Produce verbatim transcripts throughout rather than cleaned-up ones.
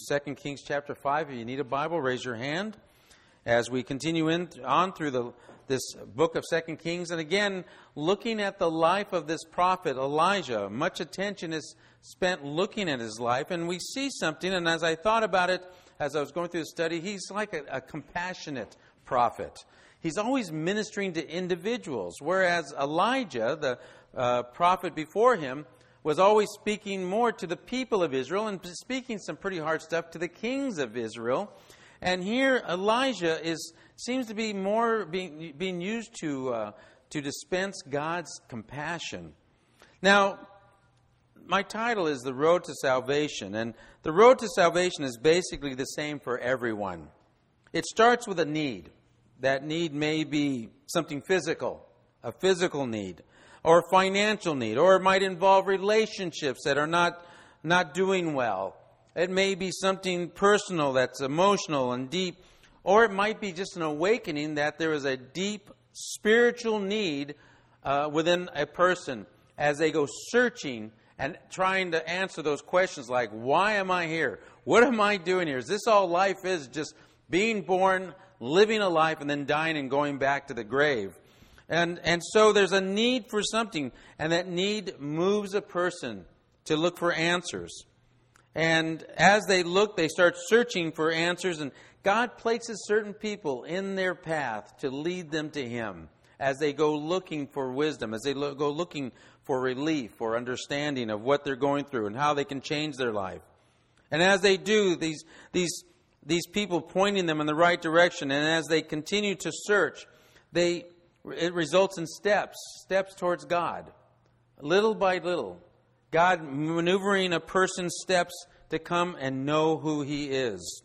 Second Kings chapter five. If you need a Bible, raise your hand as we continue in, on through the, this book of Second Kings. And again, looking at the life of this prophet, Elijah. Much attention is spent looking at his life. And we see something, and as I thought about it, as I was going through the study, he's like a, a compassionate prophet. He's always ministering to individuals, whereas Elijah, the uh, prophet before him, was always speaking more to the people of Israel and speaking some pretty hard stuff to the kings of Israel. And here Elijah is seems to be more being, being used to, uh, to dispense God's compassion. Now, my title is The Road to Salvation. And the road to salvation is basically the same for everyone. It starts with a need. That need may be something physical, a physical need, or a financial need, or it might involve relationships that are not, not doing well. It may be something personal that's emotional and deep, or it might be just an awakening that there is a deep spiritual need uh, within a person as they go searching and trying to answer those questions like, why am I here? What am I doing here? Is this all life is? Just being born, living a life, and then dying and going back to the grave. And and so there's a need for something, and that need moves a person to look for answers. And as they look, they start searching for answers, and God places certain people in their path to lead them to Him as they go looking for wisdom, as they lo- go looking for relief or understanding of what they're going through and how they can change their life. And as they do, these these these people pointing them in the right direction, and as they continue to search, they it results in steps, steps towards God, little by little. God maneuvering a person's steps to come and know who He is.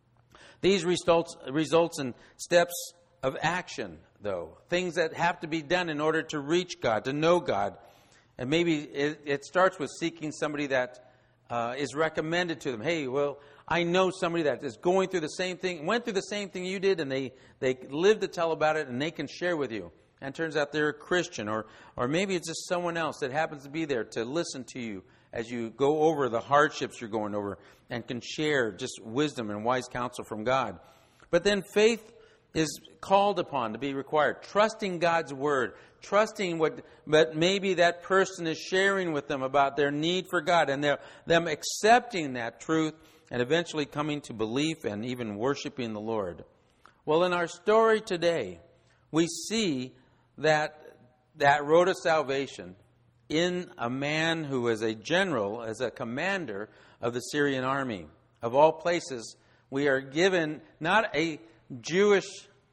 These results results in steps of action, though, things that have to be done in order to reach God, to know God. And maybe it, it starts with seeking somebody that uh, is recommended to them. Hey, well, I know somebody that is going through the same thing, went through the same thing you did, and they, they live to tell about it, and they can share with you. And it turns out they're a Christian, or or maybe it's just someone else that happens to be there to listen to you as you go over the hardships you're going over and can share just wisdom and wise counsel from God. But then faith is called upon to be required. Trusting God's Word. Trusting what but maybe that person is sharing with them about their need for God, and them accepting that truth and eventually coming to belief and even worshiping the Lord. Well, in our story today, we see that that road of salvation in a man who is a general, as a commander of the Syrian army. Of all places, we are given not a Jewish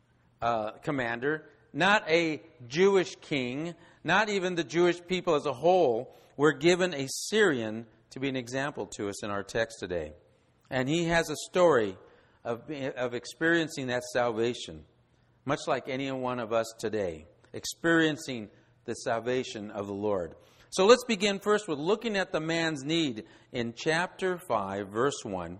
uh, commander, not a Jewish king, not even the Jewish people as a whole. We're given a Syrian to be an example to us in our text today. And he has a story of, of experiencing that salvation, much like any one of us today, experiencing the salvation of the Lord. So let's begin first with looking at the man's need in chapter five, verse one.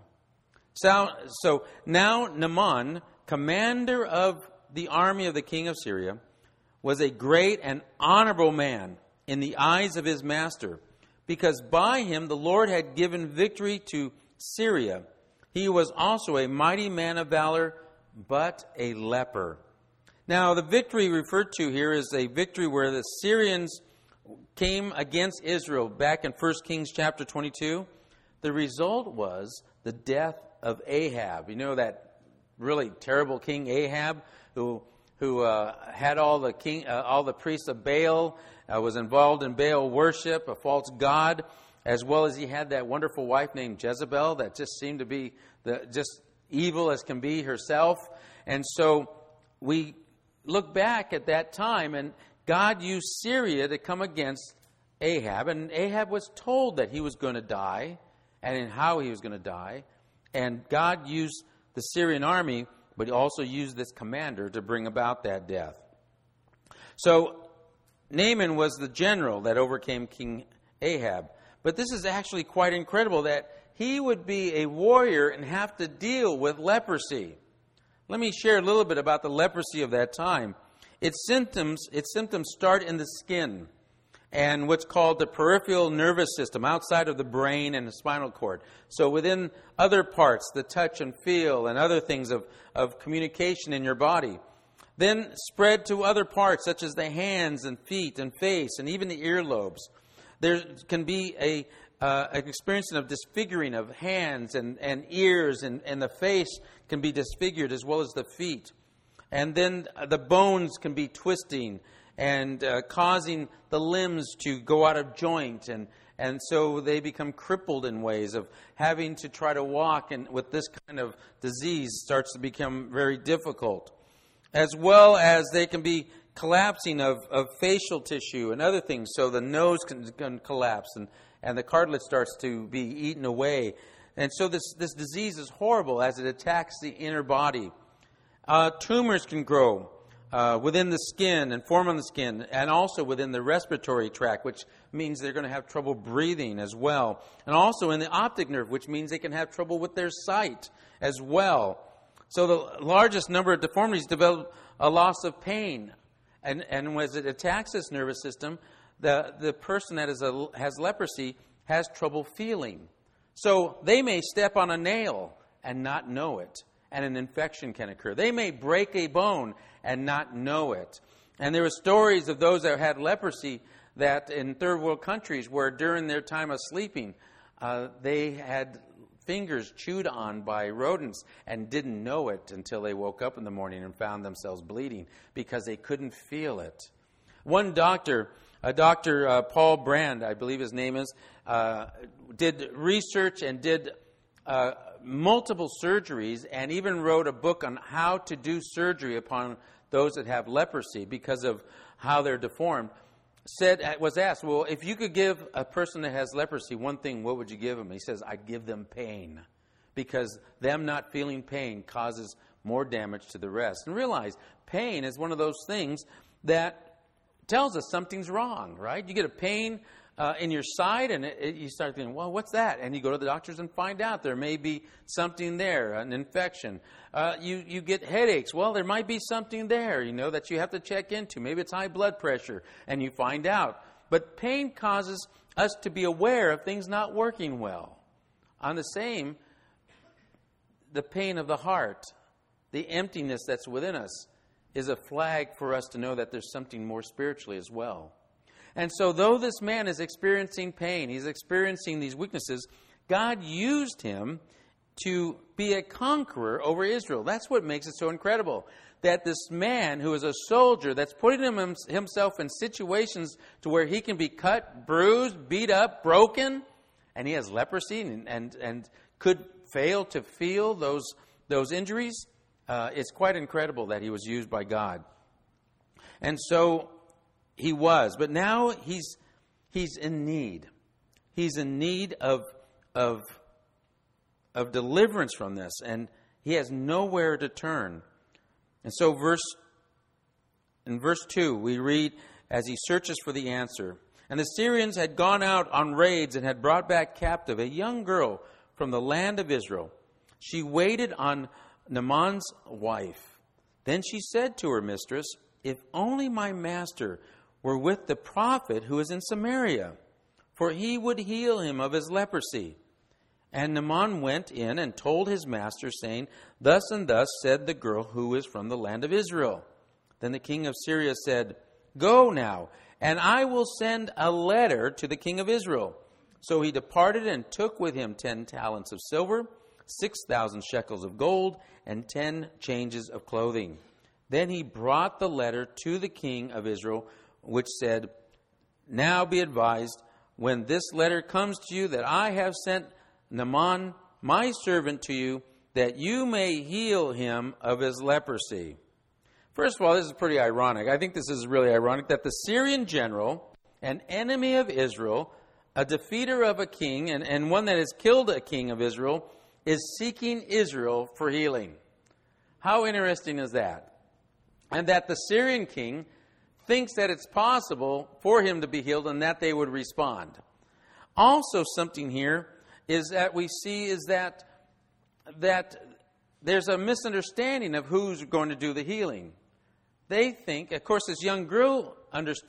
So, so now Naaman, commander of the army of the king of Syria, was a great and honorable man in the eyes of his master, because by him the Lord had given victory to Syria. He was also a mighty man of valor, but a leper. Now, the victory referred to here is a victory where the Syrians came against Israel back in First Kings chapter twenty-two. The result was the death of Ahab. You know that really terrible king Ahab, who who uh, had all the king, uh, all the priests of Baal, uh, was involved in Baal worship, a false god, as well as he had that wonderful wife named Jezebel that just seemed to be the just evil as can be herself. And so we look back at that time, and God used Syria to come against Ahab, and Ahab was told that he was going to die and in how he was going to die. And God used the Syrian army, but he also used this commander to bring about that death. So Naaman was the general that overcame King Ahab. But this is actually quite incredible that he would be a warrior and have to deal with leprosy. Let me share a little bit about the leprosy of that time. Its symptoms, its symptoms start in the skin. and what's called the peripheral nervous system outside of the brain and the spinal cord. So within other parts, the touch and feel and other things of, of communication in your body. Then spread to other parts such as the hands and feet and face and even the earlobes. There can be a uh, an experience of disfiguring of hands and, and ears, and, and the face can be disfigured as well as the feet. And then the bones can be twisting and uh, causing the limbs to go out of joint. And, and so they become crippled in ways of having to try to walk. And with this kind of disease starts to become very difficult. As well as they can be collapsing of, of facial tissue and other things. So the nose can, can collapse and, and the cartilage starts to be eaten away. And so this, this disease is horrible as it attacks the inner body. Uh, tumors can grow uh, within the skin and form on the skin, and also within the respiratory tract, which means they're going to have trouble breathing as well. And also in the optic nerve, which means they can have trouble with their sight as well. So the largest number of deformities develop a loss of pain. And, and as it attacks this nervous system, the, the person that is a, has leprosy has trouble feeling. So they may step on a nail and not know it, and an infection can occur. They may break a bone and not know it. And there were stories of those that had leprosy that in third world countries where during their time of sleeping, uh, they had fingers chewed on by rodents and didn't know it until they woke up in the morning and found themselves bleeding because they couldn't feel it. One doctor, uh, Doctor Uh, Paul Brand, I believe his name is, uh, did research and did uh, multiple surgeries and even wrote a book on how to do surgery upon those that have leprosy because of how they're deformed. Said, was asked, well, if you could give a person that has leprosy one thing, what would you give them? He says, I'd give them pain, because them not feeling pain causes more damage to the rest. And realize pain is one of those things that tells us something's wrong, right? You get a pain uh, in your side and it, it, you start thinking, well, what's that? And you go to the doctors and find out there may be something there, an infection. Uh, you, you get headaches. Well, there might be something there, you know, that you have to check into. Maybe it's high blood pressure, and you find out. But pain causes us to be aware of things not working well. On the same, the pain of the heart, the emptiness that's within us, is a flag for us to know that there's something more spiritually as well. And so though this man is experiencing pain, he's experiencing these weaknesses, God used him to be a conqueror over Israel. That's what makes it so incredible. That this man who is a soldier, that's putting him, himself in situations to where he can be cut, bruised, beat up, broken, and he has leprosy and, and, and could fail to feel those, those injuries. Uh, it's quite incredible that he was used by God. And so he was. But now he's he's in need. He's in need of of of deliverance from this, and he has nowhere to turn. And so verse in verse two we read, as he searches for the answer, and the Syrians had gone out on raids and had brought back captive a young girl from the land of Israel. She waited on Naaman's wife. Then she said to her mistress, if only my master were with the prophet who is in Samaria, for he would heal him of his leprosy. And Naaman went in and told his master, saying, thus and thus said the girl who is from the land of Israel. Then the king of Syria said, go now, and I will send a letter to the king of Israel. So he departed and took with him ten talents of silver, six thousand shekels of gold, and ten changes of clothing. Then he brought the letter to the king of Israel, which said, now be advised, when this letter comes to you, that I have sent Naaman, my servant, to you, that you may heal him of his leprosy. First of all, this is pretty ironic. I think this is really ironic that the Syrian general, an enemy of Israel, a defeater of a king, and, and one that has killed a king of Israel, is seeking Israel for healing. How interesting is that? And that the Syrian king thinks that it's possible for him to be healed and that they would respond. Also, something here is that we see is that that there's a misunderstanding of who's going to do the healing. They think, of course, this young girl understood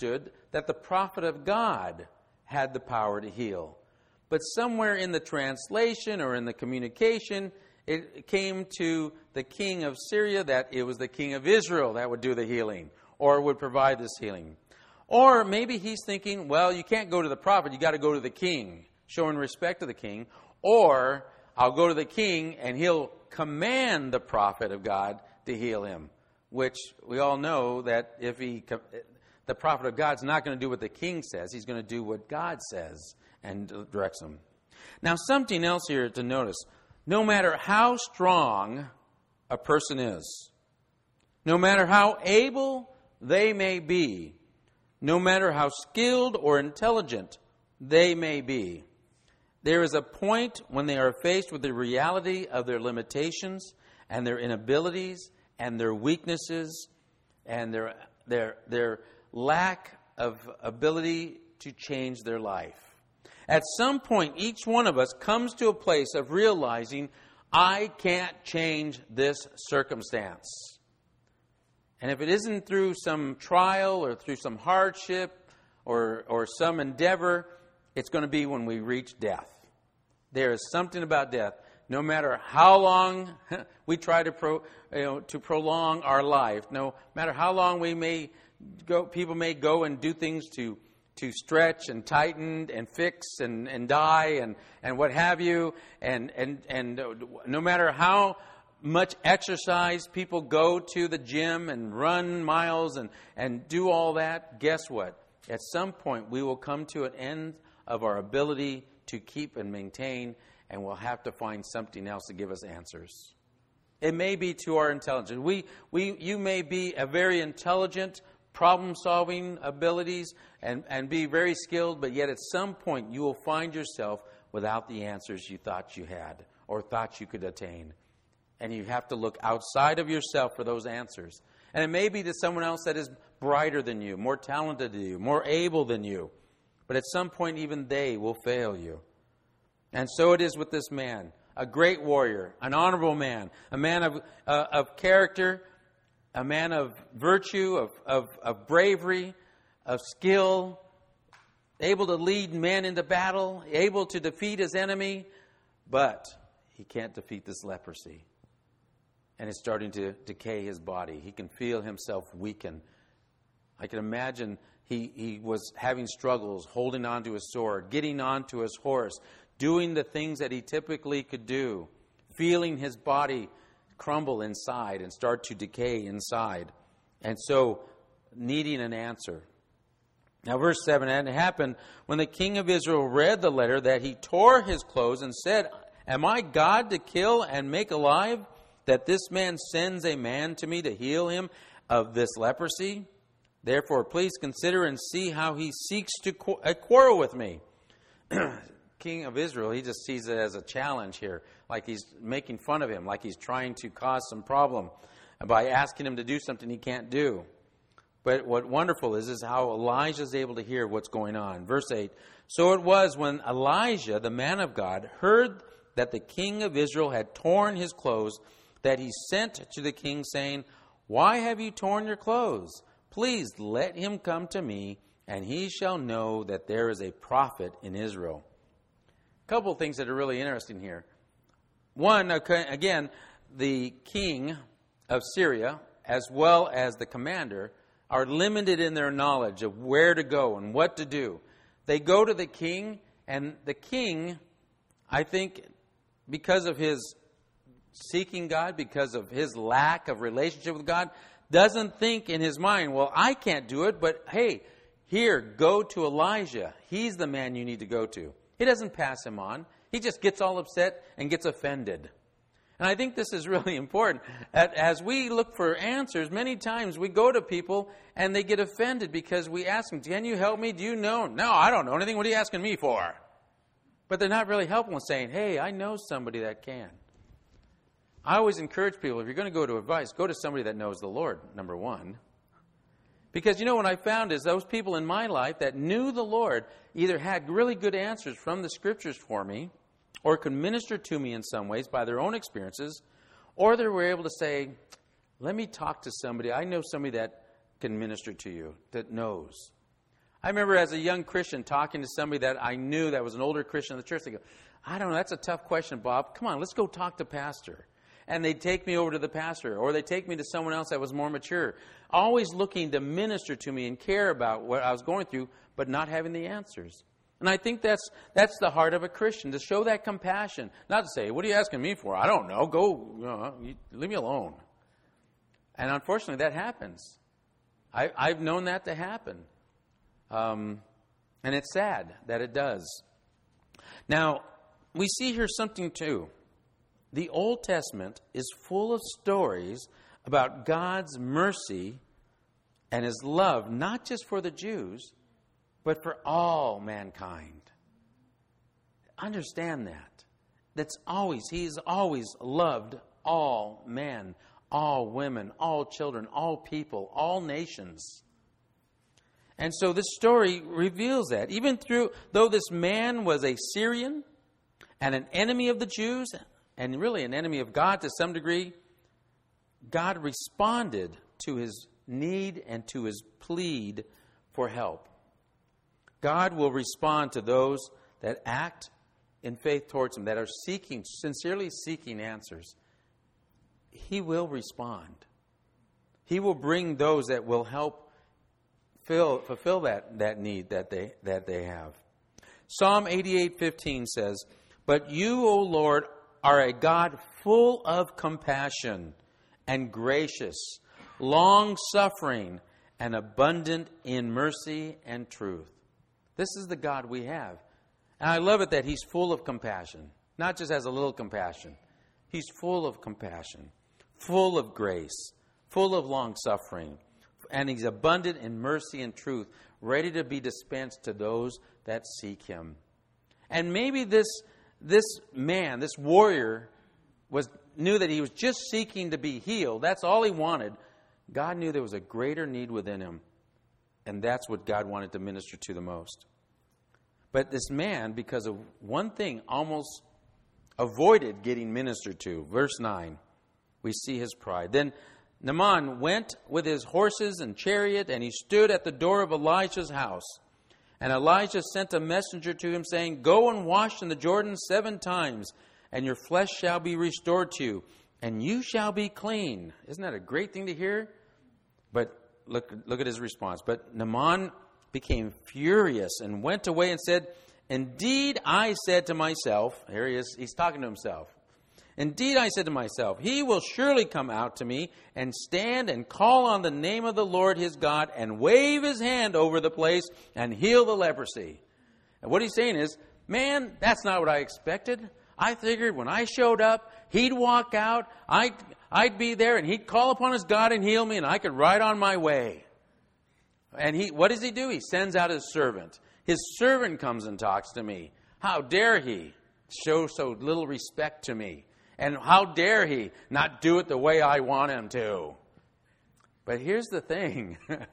that the prophet of God had the power to heal. But somewhere in the translation or in the communication, it came to the king of Syria that it was the king of Israel that would do the healing or would provide this healing. Or maybe he's thinking, well, you can't go to the prophet, you got to go to the king, showing respect to the king. Or I'll go to the king and he'll command the prophet of God to heal him, which we all know that if he, the prophet of God's not going to do what the king says, he's going to do what God says and directs him. Now, something else here to notice. No matter how strong a person is, no matter how able they may be, no matter how skilled or intelligent they may be, there is a point when they are faced with the reality of their limitations and their inabilities and their weaknesses and their their their lack of ability to change their life. At some point, each one of us comes to a place of realizing, I can't change this circumstance. And if it isn't through some trial or through some hardship or, or some endeavor, it's going to be when we reach death. There is something about death. No matter how long we try to pro, you know, to prolong our life, no matter how long we may go, people may go and do things to to stretch and tighten and fix and, and die and, and what have you, and and and no matter how much exercise people go to the gym and run miles and, and do all that, guess what? At some point we will come to an end of our ability to keep and maintain, and we'll have to find something else to give us answers. It may be to our intelligence. We we you may be a very intelligent, problem-solving abilities and, and be very skilled, but yet at some point you will find yourself without the answers you thought you had or thought you could attain. And you have to look outside of yourself for those answers. And it may be to someone else that is brighter than you, more talented than you, more able than you. But at some point even they will fail you. And so it is with this man, a great warrior, an honorable man, a man of, uh, of character, a man of virtue, of, of, of bravery, of skill, able to lead men into battle, able to defeat his enemy, but he can't defeat this leprosy. And it's starting to decay his body. He can feel himself weaken. I can imagine he, he was having struggles, holding onto his sword, getting onto his horse, doing the things that he typically could do, feeling his body crumble inside and start to decay inside. And so, needing an answer. Now, verse seven, and it happened when the king of Israel read the letter that he tore his clothes and said, Am I God to kill and make alive, that this man sends a man to me to heal him of this leprosy? Therefore, please consider and see how he seeks to qu- a quarrel with me. King of Israel, he just sees it as a challenge here, like he's making fun of him, like he's trying to cause some problem by asking him to do something he can't do. But what wonderful is, is how Elijah is able to hear what's going on. Verse eight, So it was when Elijah, the man of God, heard that the king of Israel had torn his clothes, that he sent to the king, saying, Why have you torn your clothes? Please let him come to me, and he shall know that there is a prophet in Israel. A couple of things that are really interesting here. One, again, the king of Syria, as well as the commander, are limited in their knowledge of where to go and what to do. They go to the king, and the king, I think, because of his seeking God, because of his lack of relationship with God, doesn't think in his mind, well, I can't do it, but hey, here, go to Elijah. He's the man you need to go to. He doesn't pass him on. He just gets all upset and gets offended. And I think this is really important. As we look for answers, many times we go to people and they get offended because we ask them, can you help me? Do you know? No, I don't know anything. What are you asking me for? But they're not really helpful in saying, hey, I know somebody that can. I always encourage people, if you're going to go to advice, go to somebody that knows the Lord, number one. Because, you know, what I found is those people in my life that knew the Lord either had really good answers from the Scriptures for me or could minister to me in some ways by their own experiences, or they were able to say, let me talk to somebody. I know somebody that can minister to you, that knows. I remember as a young Christian talking to somebody that I knew that was an older Christian in the church. They go, I don't know, that's a tough question, Bob. Come on, let's go talk to pastor. And they'd take me over to the pastor, or they'd take me to someone else that was more mature, always looking to minister to me and care about what I was going through, but not having the answers. And I think that's that's the heart of a Christian, to show that compassion. Not to say, what are you asking me for? I don't know. Go, you know, leave me alone. And unfortunately, that happens. I, I've known that to happen. Um, and it's sad that it does. Now, we see here something too. The Old Testament is full of stories about God's mercy and His love, not just for the Jews, but for all mankind. Understand that. That's always, He's always loved all men, all women, all children, all people, all nations. And so this story reveals that. Even through, though this man was a Syrian and an enemy of the Jews, and really an enemy of God to some degree, God responded to his need and to his plead for help. God will respond to those that act in faith towards Him, that are seeking, sincerely seeking answers. He will respond. He will bring those that will help fill, fulfill that, that need that they, that they have. Psalm eighty-eight fifteen says, "But you, O Lord, are a God full of compassion and gracious, long-suffering, and abundant in mercy and truth." This is the God we have. And I love it that He's full of compassion. Not just has a little compassion. He's full of compassion, full of grace, full of long-suffering. And He's abundant in mercy and truth, ready to be dispensed to those that seek Him. And maybe this This man, this warrior, was knew that he was just seeking to be healed. That's all he wanted. God knew there was a greater need within him. And that's what God wanted to minister to the most. But this man, because of one thing, almost avoided getting ministered to. Verse nine, we see his pride. Then Naaman went with his horses and chariot, and he stood at the door of Elijah's house. And Elijah sent a messenger to him, saying, "Go and wash in the Jordan seven times, and your flesh shall be restored to you, and you shall be clean." Isn't that a great thing to hear? But look, look at his response. But Naaman became furious and went away and said, "Indeed, I said to myself," here he is, he's talking to himself. "Indeed, I said to myself, he will surely come out to me and stand and call on the name of the Lord his God and wave his hand over the place and heal the leprosy." And what he's saying is, man, that's not what I expected. I figured when I showed up, he'd walk out, I'd, I'd be there, and he'd call upon his God and heal me, and I could ride on my way. And he, what does he do? He sends out his servant. His servant comes and talks to me. How dare he show so little respect to me? And how dare he not do it the way I want him to? But here's the thing.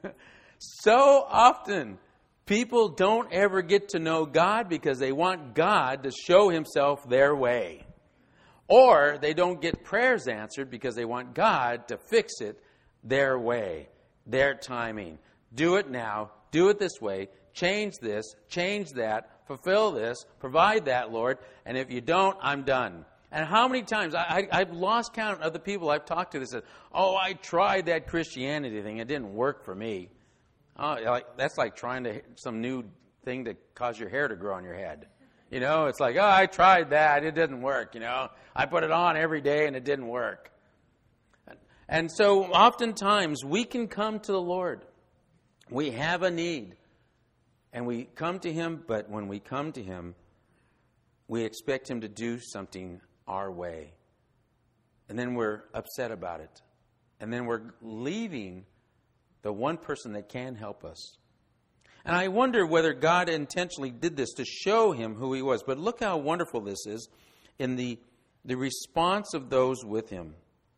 So often, people don't ever get to know God because they want God to show himself their way. Or they don't get prayers answered because they want God to fix it their way, their timing. Do it now. Do it this way. Change this. Change that. Fulfill this. Provide that, Lord. And if you don't, I'm done. And how many times, I, I, I've lost count of the people I've talked to that said, "Oh, I tried that Christianity thing. It didn't work for me." Oh, like, that's like trying to some new thing to cause your hair to grow on your head. You know, it's like, "Oh, I tried that. It didn't work." You know, I put it on every day and it didn't work. And so oftentimes we can come to the Lord. We have a need. And we come to Him, but when we come to Him, we expect Him to do something our way. And then we're upset about it. And then we're leaving the one person that can help us. And I wonder whether God intentionally did this to show him who he was. But look how wonderful this is in the, the response of those with him.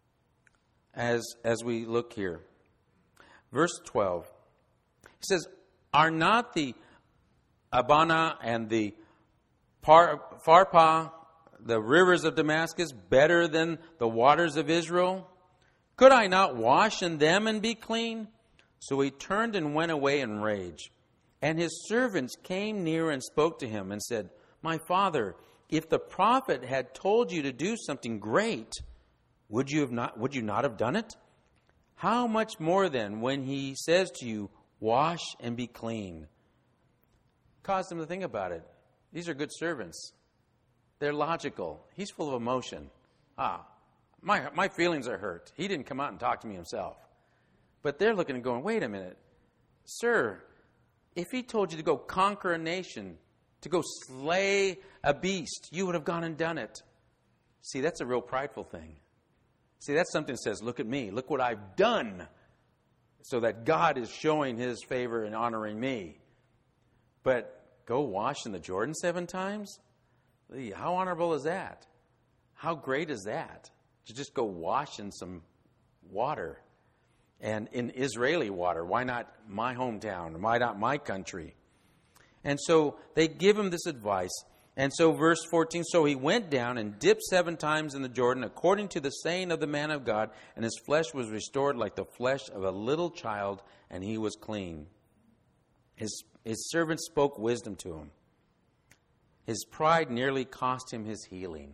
As, as we look here. Verse twelve. He says, "Are not the Abana and the Par, Pharpar, the rivers of Damascus, better than the waters of Israel? Could I not wash in them and be clean?" So he turned and went away in rage. And his servants came near and spoke to him and said, My father, if the prophet had told you to do something great, would you have not would you not have done it? How much more then when he says to you, Wash and be clean? Cause them to think about it. These are good servants. They're logical. He's full of emotion. Ah, my my feelings are hurt. He didn't come out and talk to me himself. But they're looking and going, wait a minute. Sir, if he told you to go conquer a nation, to go slay a beast, you would have gone and done it. See, that's a real prideful thing. See, that's something that says, look at me. Look what I've done. So that God is showing his favor and honoring me. But go wash in the Jordan seven times? How honorable is that? How great is that? To just go wash in some water. And in Israeli water. Why not my hometown? Why not my country? And so they give him this advice. And so verse fourteen, so he went down and dipped seven times in the Jordan according to the saying of the man of God, and his flesh was restored like the flesh of a little child, and he was clean. His, his servants spoke wisdom to him. His pride nearly cost him his healing.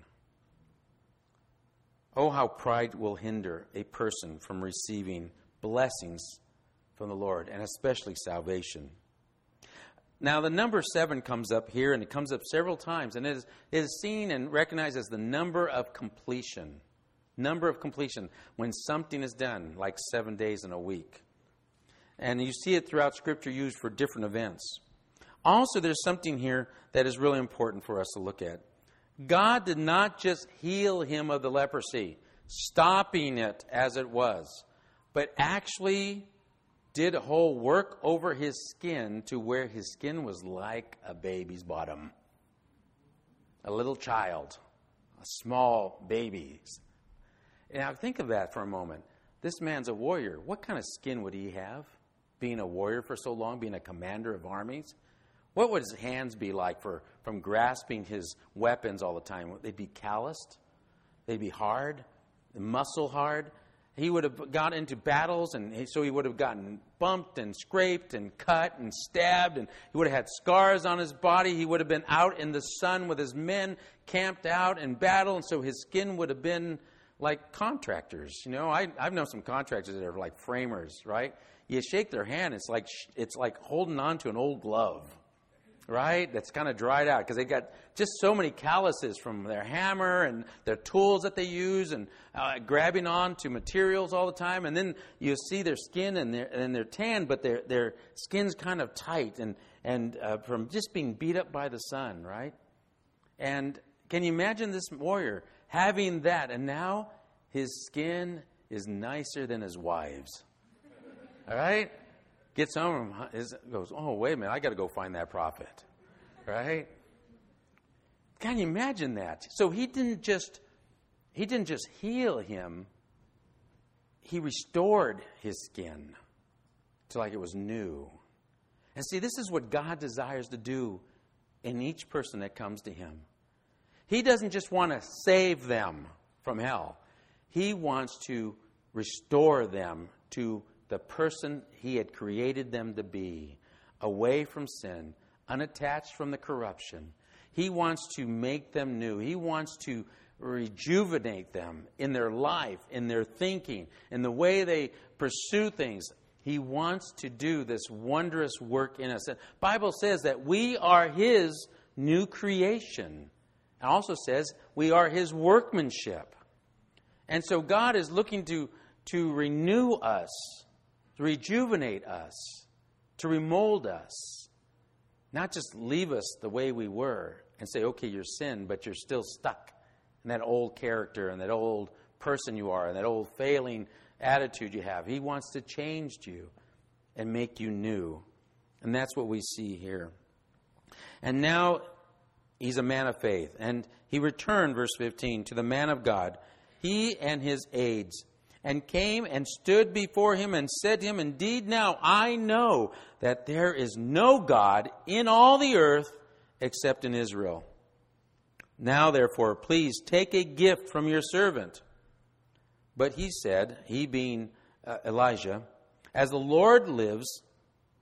Oh, how pride will hinder a person from receiving blessings from the Lord, and especially salvation. Now, the number seven comes up here, and it comes up several times, and it is, it is seen and recognized as the number of completion. Number of completion, when something is done, like seven days in a week. And you see it throughout Scripture used for different events. Also, there's something here that is really important for us to look at. God did not just heal him of the leprosy, stopping it as it was, but actually did a whole work over his skin to where his skin was like a baby's bottom. A little child, a small baby. Now think of that for a moment. This man's a warrior. What kind of skin would he have? Being a warrior for so long, being a commander of armies? What would his hands be like for from grasping his weapons all the time? They'd be calloused. They'd be hard, muscle hard. He would have got into battles, and so he would have gotten bumped and scraped and cut and stabbed, and he would have had scars on his body. He would have been out in the sun with his men camped out in battle, and so his skin would have been like contractors. You know, I, I've known some contractors that are like framers, right? You shake their hand, it's like it's like holding on to an old glove. Right? That's kind of dried out because they got just so many calluses from their hammer and their tools that they use and uh, grabbing on to materials all the time. And then you see their skin and they're, and they're tan, but their their skin's kind of tight and, and uh, from just being beat up by the sun, right? And can you imagine this warrior having that? And now his skin is nicer than his wives. All right? Gets home and goes, oh, wait a minute, I got to go find that prophet. Right? Can you imagine that? So he didn't just he didn't just heal him. He restored his skin to like it was new. And see, this is what God desires to do in each person that comes to him. He doesn't just want to save them from hell. He wants to restore them to the person he had created them to be, away from sin, unattached from the corruption. He wants to make them new. He wants to rejuvenate them in their life, in their thinking, in the way they pursue things. He wants to do this wondrous work in us. The Bible says that we are his new creation. It also says we are his workmanship. And so God is looking to, to renew us, to rejuvenate us, to remold us. Not just leave us the way we were and say, okay, you're sin, but you're still stuck in that old character and that old person you are and that old failing attitude you have. He wants to change you and make you new. And that's what we see here. And now he's a man of faith. And he returned, verse fifteen, to the man of God, he and his aides, and came and stood before him and said to him, indeed, now I know that there is no God in all the earth except in Israel. Now, therefore, please take a gift from your servant. But he said, he being uh, Elijah, as the Lord lives,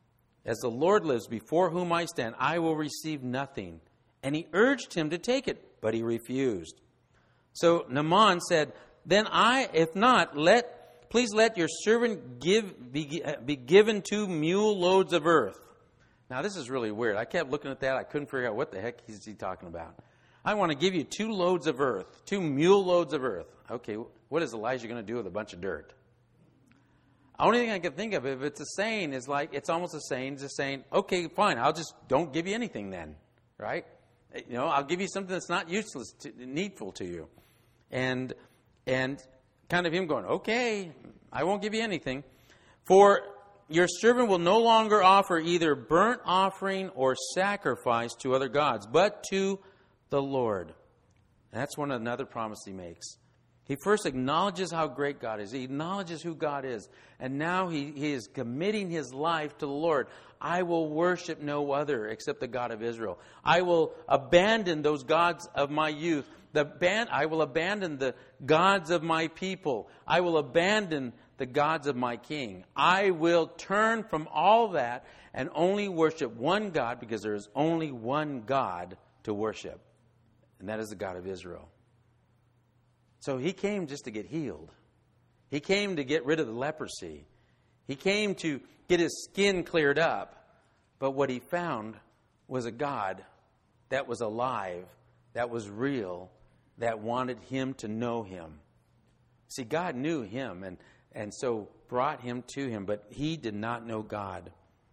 As the Lord lives before whom I stand, I will receive nothing. And he urged him to take it, but he refused. So Naaman said, Then I, if not, let please let your servant give be, be given two mule loads of earth. Now this is really weird. I kept looking at that. I couldn't figure out what the heck is he talking about. I want to give you two loads of earth, two mule loads of earth. Okay, what is Elijah going to do with a bunch of dirt? The only thing I can think of, if it's a saying, is like, it's almost a saying, just saying, okay, fine, I'll just don't give you anything then, right? You know, I'll give you something that's not useless, to, needful to you. And, and kind of him going, okay, I won't give you anything. For your servant will no longer offer either burnt offering or sacrifice to other gods, but to the Lord. And that's one another promise he makes. He first acknowledges how great God is. He acknowledges who God is. And now he, he is committing his life to the Lord. I will worship no other except the God of Israel. I will abandon those gods of my youth. The ban- I will abandon the gods of my people. I will abandon the gods of my king. I will turn from all that and only worship one God, because there is only one God to worship. And that is the God of Israel. So he came just to get healed. He came to get rid of the leprosy. He came to get his skin cleared up. But what he found was a God that was alive, that was real, that wanted him to know him. See, God knew him and, and so brought him to him, but he did not know God.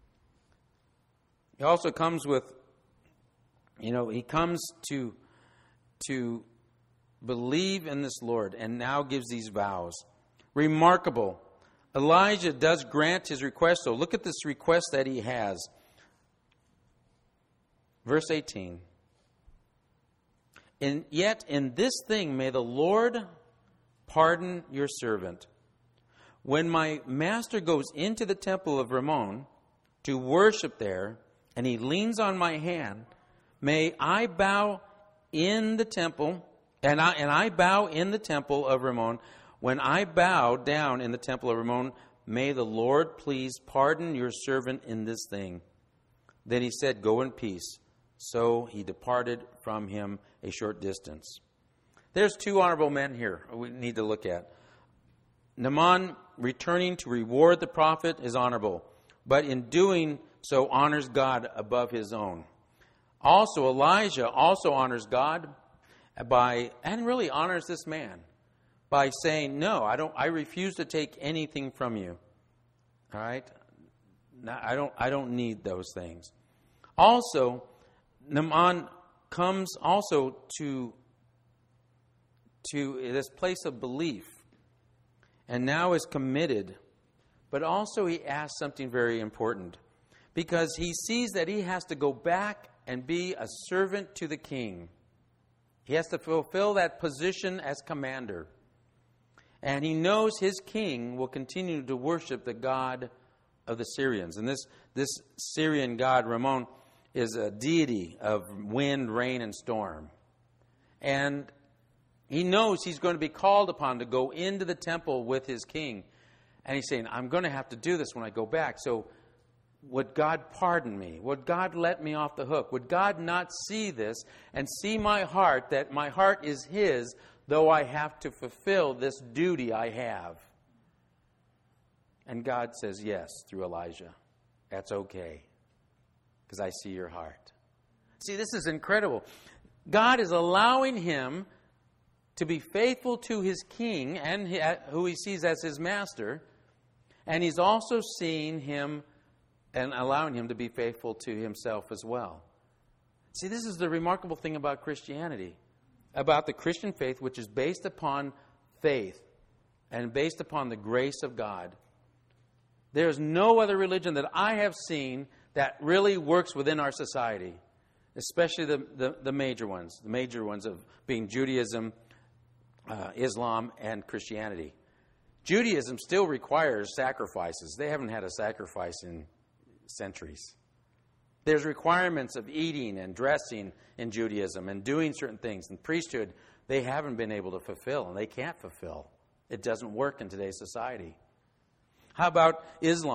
He also comes with, you know, he comes to to believe in this Lord, and now gives these vows. Remarkable. Elijah does grant his request. So look at this request that he has. Verse eighteen. And yet in this thing may the Lord pardon your servant. When my master goes into the temple of Rimmon to worship there, and he leans on my hand, may I bow in the temple, and I and I bow in the temple of Rimmon. When I bow down in the temple of Rimmon, may the Lord please pardon your servant in this thing. Then he said, Go in peace. So he departed from him a short distance. There's two honorable men here we need to look at. Naaman returning to reward the prophet is honorable, but in doing so honors God above his own. Also, Elijah also honors God by, and really honors this man by saying, no, I don't, I refuse to take anything from you. All right? No, I don't, I don't need those things. Also, Naaman comes also to, to this place of belief and now is committed, but also he asks something very important because he sees that he has to go back and be a servant to the king. He has to fulfill that position as commander. And he knows his king will continue to worship the God of the Syrians. And this, this Syrian god, Rimmon, is a deity of wind, rain, and storm. And he knows he's going to be called upon to go into the temple with his king. And he's saying, I'm going to have to do this when I go back. So would God pardon me? Would God let me off the hook? Would God not see this and see my heart, that my heart is his, though I have to fulfill this duty I have? And God says yes through Elijah. That's okay, because I see your heart. See, this is incredible. God is allowing him to be faithful to his king and who he sees as his master, and he's also seeing him and allowing him to be faithful to himself as well. See, this is the remarkable thing about Christianity, about the Christian faith, which is based upon faith and based upon the grace of God. There's no other religion that I have seen that really works within our society, especially the, the, the major ones, the major ones of being Judaism, uh, Islam, and Christianity. Judaism still requires sacrifices. They haven't had a sacrifice in centuries. There's requirements of eating and dressing in Judaism and doing certain things. And priesthood, they haven't been able to fulfill, and they can't fulfill. It doesn't work in today's society. How about Islam?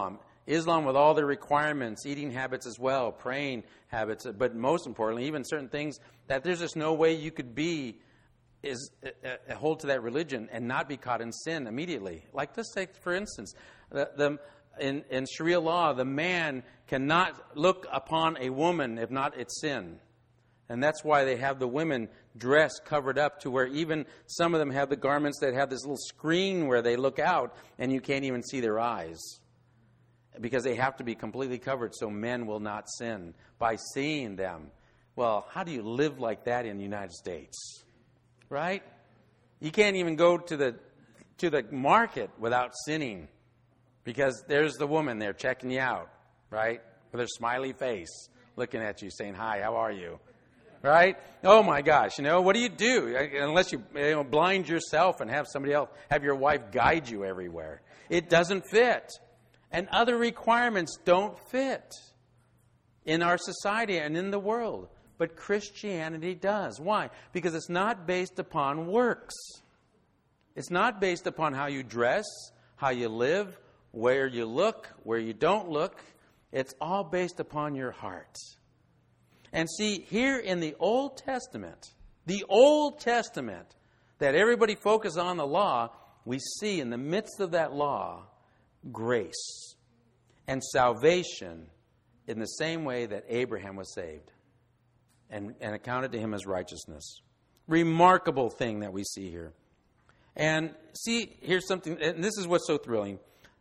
Islam with all their requirements, eating habits as well, praying habits, but most importantly, even certain things that there's just no way you could be is uh, uh, hold to that religion and not be caught in sin immediately. Like, let's take, for instance, the, the in, in Sharia law, the man cannot look upon a woman if not it's sin. And that's why they have the women dressed, covered up, to where even some of them have the garments that have this little screen where they look out and you can't even see their eyes. Because they have to be completely covered so men will not sin by seeing them. Well, how do you live like that in the United States? Right? You can't even go to the to the market without sinning. Because there's the woman there checking you out, right? With her smiley face, looking at you, saying, "Hi, how are you?" Right? Oh my gosh, you know, what do you do? Unless you, you know, blind yourself and have somebody else, have your wife guide you everywhere. It doesn't fit. And other requirements don't fit in our society and in the world. But Christianity does. Why? Because it's not based upon works. It's not based upon how you dress, how you live, where you look, where you don't look. It's all based upon your heart. And see, here in the Old Testament, the Old Testament, that everybody focuses on the law, we see in the midst of that law, grace and salvation in the same way that Abraham was saved and, and accounted to him as righteousness. Remarkable thing that we see here. And see, here's something, and this is what's so thrilling.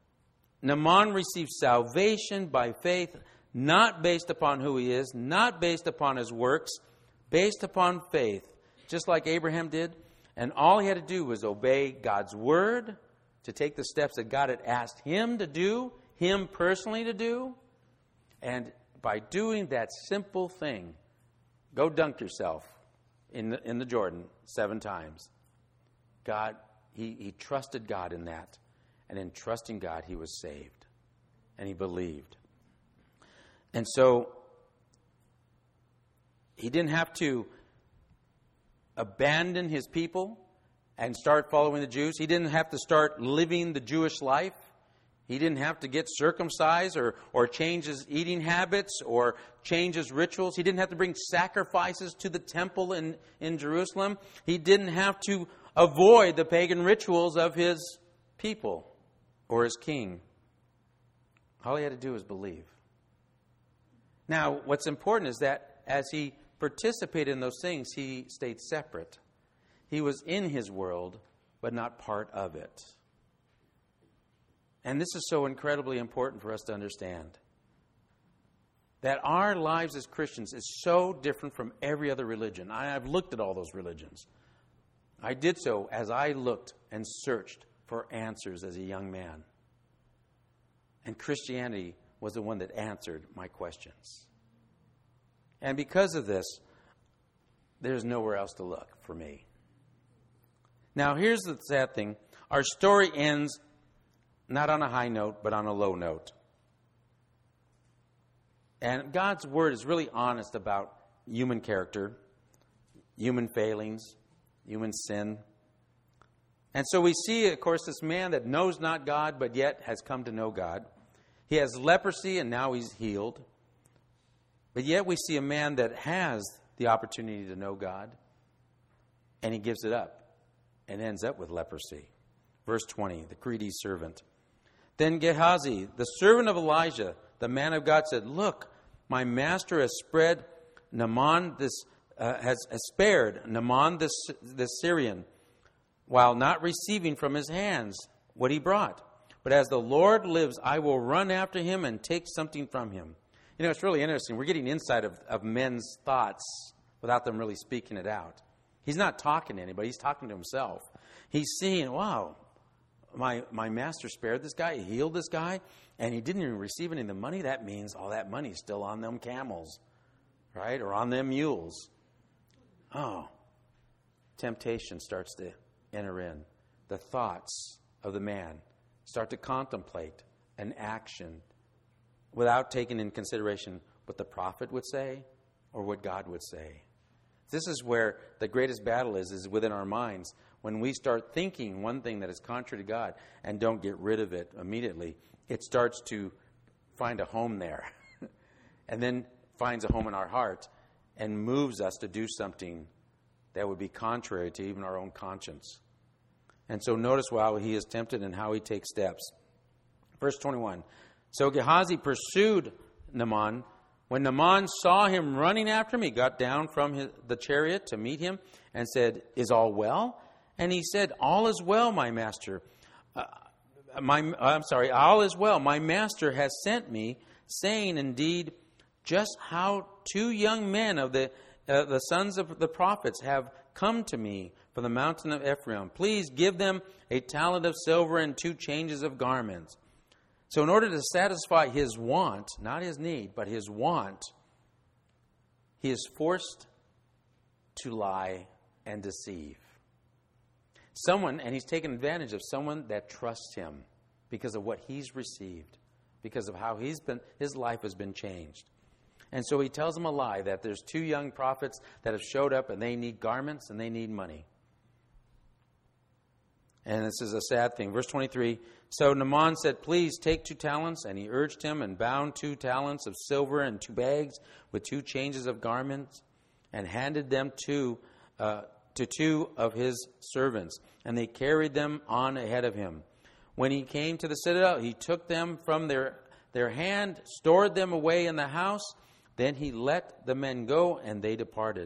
Naaman received salvation by faith, not based upon who he is, not based upon his works, based upon faith, just like Abraham did. And all he had to do was obey God's word, to take the steps that God had asked him to do, him personally to do. And by doing that simple thing, go dunk yourself in the, in the Jordan seven times. God, he, he trusted God in that. And in trusting God, he was saved. And he believed. And so, he didn't have to abandon his people and start following the Jews. He didn't have to start living the Jewish life. He didn't have to get circumcised or, or change his eating habits or change his rituals. He didn't have to bring sacrifices to the temple in, in Jerusalem. He didn't have to avoid the pagan rituals of his people or his king. All he had to do was believe. Now, what's important is that as he participated in those things, he stayed separate. He was in his world, but not part of it. And this is so incredibly important for us to understand. That our lives as Christians is so different from every other religion. I, I've looked at all those religions. I did so as I looked and searched for answers as a young man. And Christianity was the one that answered my questions. And because of this, there's nowhere else to look for me. Now, here's the sad thing. Our story ends not on a high note, but on a low note. And God's word is really honest about human character, human failings, human sin. And so we see, of course, this man that knows not God, but yet has come to know God. He has leprosy, and now he's healed. But yet we see a man that has the opportunity to know God, and he gives it up and ends up with leprosy. Verse twenty, the greedy servant. Then Gehazi, the servant of Elijah, the man of God, said, "Look, my master has spread Naaman this uh, has, has spared Naaman this this Syrian, while not receiving from his hands what he brought. But as the Lord lives, I will run after him and take something from him." You know, it's really interesting. We're getting insight of, of men's thoughts without them really speaking it out. He's not talking to anybody. He's talking to himself. He's seeing, wow, my, my master spared this guy. He healed this guy. And he didn't even receive any of the money. That means all that money's still on them camels, right? Or on them mules. Oh, temptation starts to enter in. The thoughts of the man start to contemplate an action without taking in consideration what the prophet would say or what God would say. This is where the greatest battle is, is within our minds. When we start thinking one thing that is contrary to God and don't get rid of it immediately, it starts to find a home there. And then finds a home in our heart and moves us to do something that would be contrary to even our own conscience. And so notice how he is tempted and how he takes steps. Verse twenty-one. So Gehazi pursued Naaman. When Naaman saw him running after him, he got down from his, the chariot to meet him and said, "Is all well?" And he said, "All is well, my master. Uh, my, I'm sorry, all is well. My master has sent me, saying, indeed, just how two young men of the uh, the sons of the prophets have come to me from the mountain of Ephraim. Please give them a talent of silver and two changes of garments." So in order to satisfy his want, not his need, but his want, he is forced to lie and deceive. Someone, and he's taken advantage of someone that trusts him because of what he's received, because of how he's been, his life has been changed. And so he tells them a lie that there's two young prophets that have showed up and they need garments and they need money. And this is a sad thing. Verse twenty-three, so Naaman said, "Please take two talents." And he urged him and bound two talents of silver and two bags with two changes of garments and handed them to, uh, to two of his servants. And they carried them on ahead of him. When he came to the citadel, he took them from their, their hand, stored them away in the house. Then he let the men go, and they departed.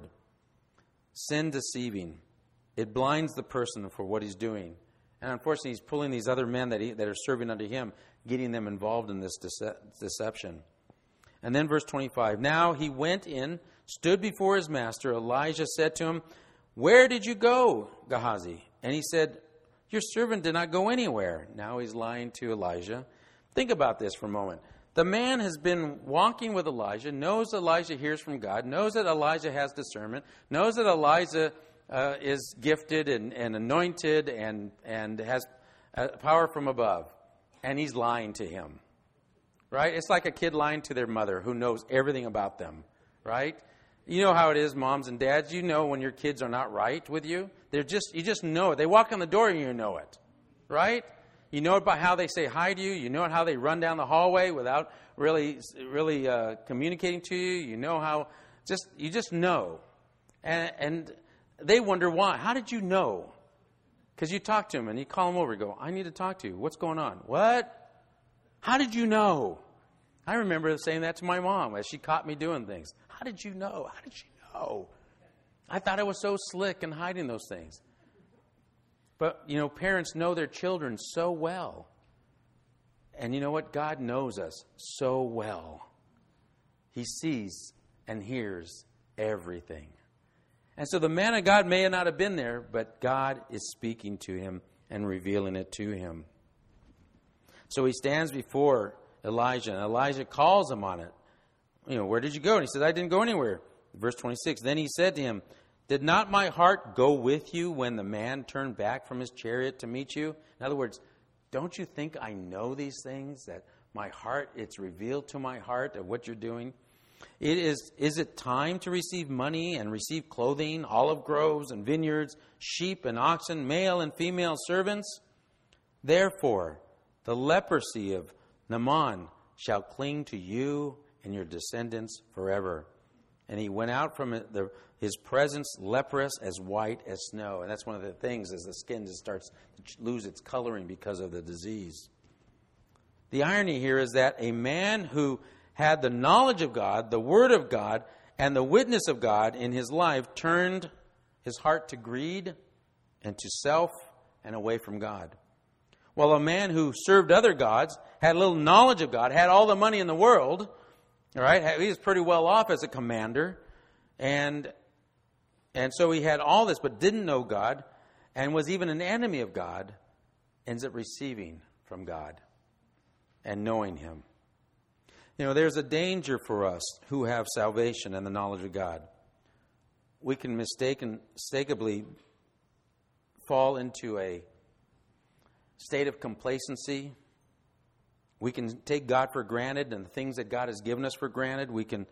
Sin deceiving. It blinds the person for what he's doing. And unfortunately, he's pulling these other men that, he, that are serving under him, getting them involved in this dece- deception. And then verse twenty-five. Now he went in, stood before his master. Elijah said to him, "Where did you go, Gehazi?" And he said, "Your servant did not go anywhere." Now he's lying to Elijah. Think about this for a moment. The man has been walking with Elijah, knows Elijah hears from God, knows that Elijah has discernment, knows that Elijah uh, is gifted and, and anointed and, and has uh, power from above. And he's lying to him. Right? It's like a kid lying to their mother who knows everything about them. Right? You know how it is, moms and dads. You know when your kids are not right with you. They're just you just know it. They walk in the door and you know it. Right? You know it by how they say hi to you. You know it how they run down the hallway without really, really uh, communicating to you. You know how, just you just know, and and they wonder why. How did you know? Because you talk to them and you call them over. You go, "I need to talk to you. What's going on?" "What? How did you know?" I remember saying that to my mom as she caught me doing things. "How did you know? How did you know?" I thought I was so slick in hiding those things. But, you know, parents know their children so well. And you know what? God knows us so well. He sees and hears everything. And so the man of God may not have been there, but God is speaking to him and revealing it to him. So he stands before Elijah, and Elijah calls him on it. You know, "Where did you go?" And he says, "I didn't go anywhere." Verse twenty-six, then he said to him, "Did not my heart go with you when the man turned back from his chariot to meet you?" In other words, don't you think I know these things? That my heart, it's revealed to my heart of what you're doing. It is, is it time to receive money and receive clothing, olive groves and vineyards, sheep and oxen, male and female servants? Therefore, the leprosy of Naaman shall cling to you and your descendants forever. And he went out from the, his presence leprous as white as snow. And that's one of the things, is the skin just starts to lose its coloring because of the disease. The irony here is that a man who had the knowledge of God, the Word of God, and the witness of God in his life turned his heart to greed and to self and away from God. While a man who served other gods, had little knowledge of God, had all the money in the world, all right, he was pretty well off as a commander, and and so he had all this, but didn't know God, and was even an enemy of God, ends up receiving from God and knowing Him. You know, there's a danger for us who have salvation and the knowledge of God. We can mistaken, mistakenly fall into a state of complacency. We can take God for granted and the things that God has given us for granted. We can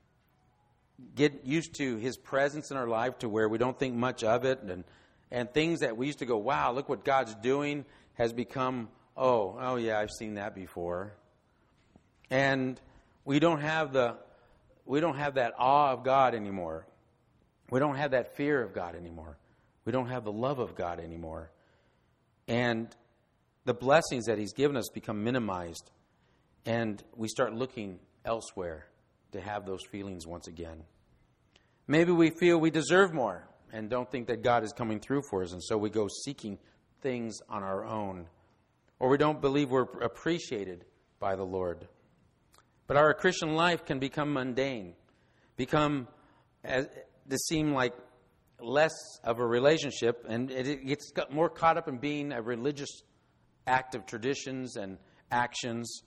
get used to His presence in our life to where we don't think much of it. And, and things that we used to go, wow, look what God's doing, has become, oh, oh yeah, I've seen that before. And we don't have the we don't have that awe of God anymore. We don't have that fear of God anymore. We don't have the love of God anymore. And the blessings that He's given us become minimized. And we start looking elsewhere to have those feelings once again. Maybe we feel we deserve more and don't think that God is coming through for us. And so we go seeking things on our own. Or we don't believe we're appreciated by the Lord. But our Christian life can become mundane, become as, to seem like less of a relationship, and it gets more caught up in being a religious act of traditions and actions.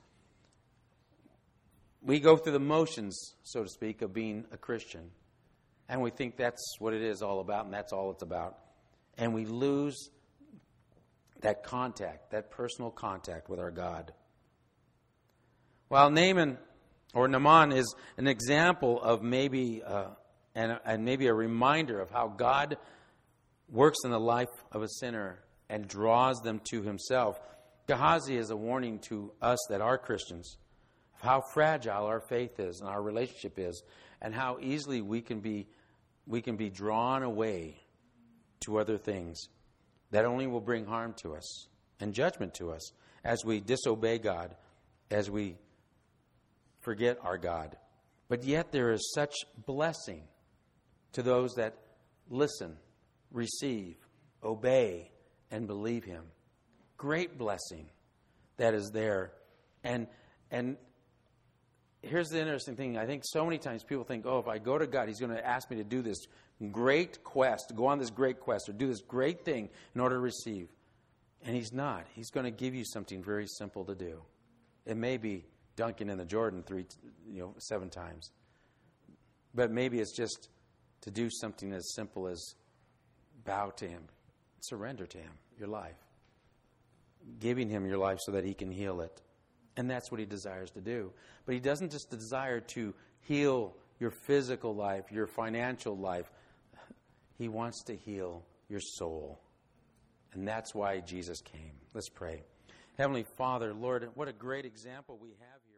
We go through the motions, so to speak, of being a Christian, and we think that's what it is all about, and that's all it's about. And we lose that contact, that personal contact with our God. While Naaman or Naaman is an example of maybe uh, and, and maybe a reminder of how God works in the life of a sinner and draws them to Himself, Gehazi is a warning to us that are Christians of how fragile our faith is and our relationship is, and how easily we can be we can be drawn away to other things that only will bring harm to us and judgment to us as we disobey God, as we forget our God. But yet there is such blessing to those that listen, receive, obey, and believe Him. Great blessing that is there. And and here's the interesting thing. I think so many times people think, oh, if I go to God, He's going to ask me to do this great quest, go on this great quest, or do this great thing in order to receive. And He's not. He's going to give you something very simple to do. It may be dunking in the Jordan three, you know, seven times. But maybe it's just to do something as simple as bow to Him, surrender to Him, your life, giving Him your life so that He can heal it. And that's what He desires to do. But He doesn't just desire to heal your physical life, your financial life. He wants to heal your soul. And that's why Jesus came. Let's pray. Heavenly Father, Lord, what a great example we have here.